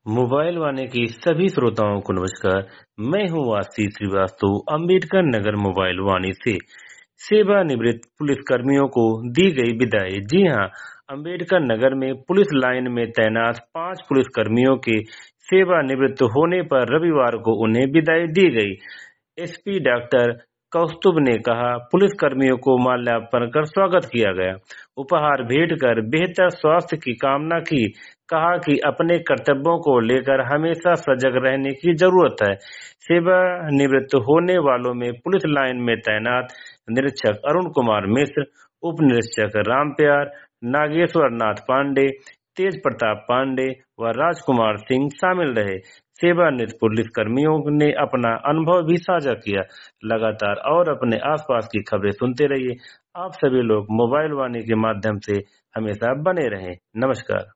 Mobile वाणी की सभी श्रोताओं को नमस्कार। मैं हूं आशीष श्रीवास्तव। अम्बेडकर नगर मोबाइल वाणी से सेवानिवृत्त पुलिस कर्मियों को दी गई विदाई। जी हां, अम्बेडकर नगर में पुलिस लाइन में तैनात 5 पुलिस कर्मियों के सेवानिवृत्त होने पर रविवार को उन्हें विदाई दी गई। एसपी डॉक्टर कौस्तुभ ने कहा, पुलिस कर्मियों को माल्यार्पण कर स्वागत किया गया, उपहार भेंट कर बेहतर स्वास्थ्य की कामना की। कहा कि अपने कर्तव्यों को लेकर हमेशा सजग रहने की जरूरत है। सेवानिवृत्त होने वालों में पुलिस लाइन में तैनात निरीक्षक अरुण कुमार मिश्र, उप निरीक्षक रामप्यार, नागेश्वर नाथ पांडे, तेज प्रताप पांडे व राजकुमार सिंह शामिल रहे। सेवानिवृत्त पुलिस कर्मियों ने अपना अनुभव भी साझा किया। लगातार और अपने आसपास की खबरें सुनते रहिए। आप सभी लोग मोबाइल वाणी के माध्यम से हमेशा बने रहें। नमस्कार।